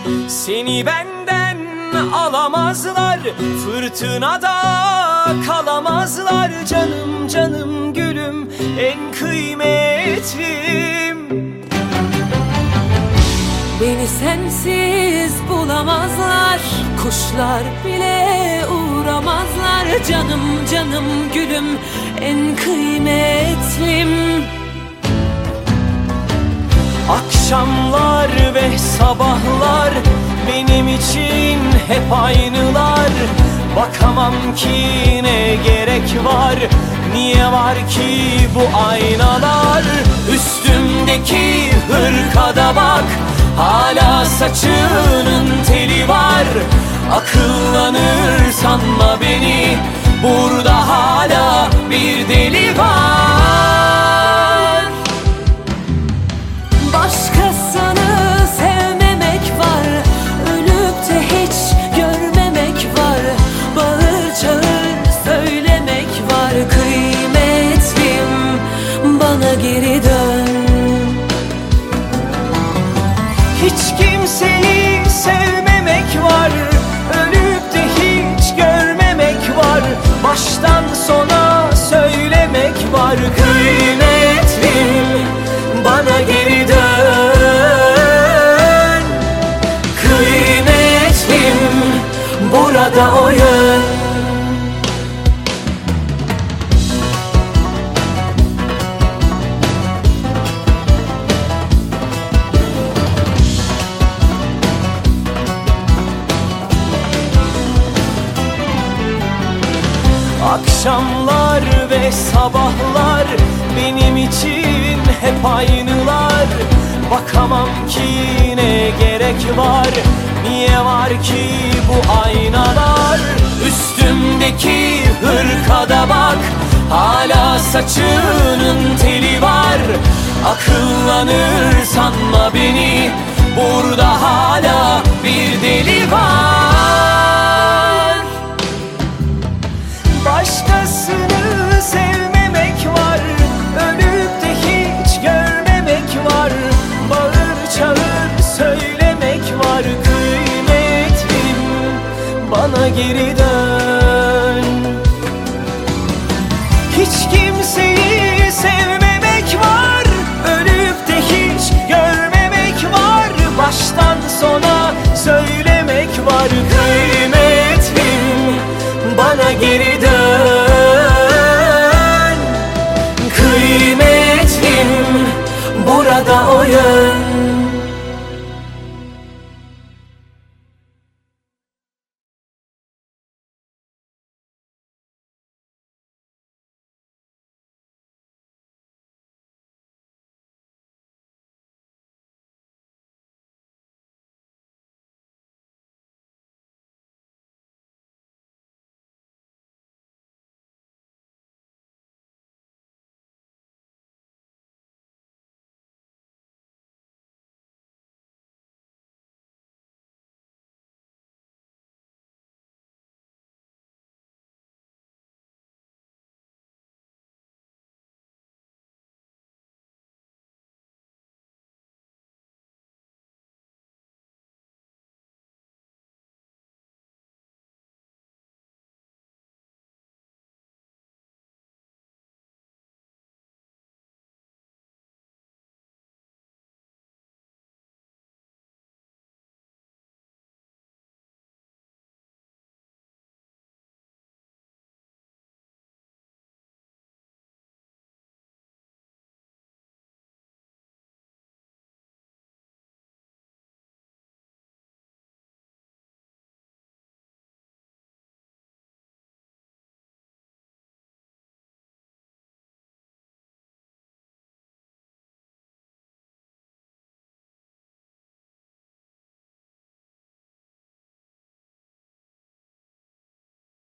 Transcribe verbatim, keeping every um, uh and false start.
Seni benden alamazlar, fırtınada kalamazlar. Canım canım gülüm, en kıymetlim. Beni sensiz bulamazlar, kuşlar bile uğramazlar. Canım canım gülüm, en kıymetlim. Akşamlar ve sabahlar benim için hep aynılar. Bakamam ki ne gerek var, niye var ki bu aynalar? Üstümdeki hırkada bak, hala saçının teli var. Akıllanır sanma beni, burada hala bir deli var. Başkasını sevmemek var, ölüp de hiç görmemek var. Bağır çağır söylemek var. Kıymetlim, bana geri dön. Hiç kimseyi sevmemek var, ölüp de hiç görmemek var. Baştan sona söylemek var. Kıymetlim, bana geri dön. Kıymetlim, burada o yön. Akşamlar ve sabahlar benim için hep aynılar. Bakamam ki ne gerek var, niye var ki bu aynalar? Üstümdeki hırkada bak, hala saçının teli var. Akıllanır sanma beni, burada hala bir deli var. Başkasını sevmemek var, ölüp de hiç görmemek var. Bağır çağır söylemek var. Kıymetlim, bana geri dön. Hiç kimseyi sevmemek var, ölüp de hiç görmemek var. Baştan sona söylemek var. Kıymetlim, bana geri dön. Kıymetlim, burada o yön.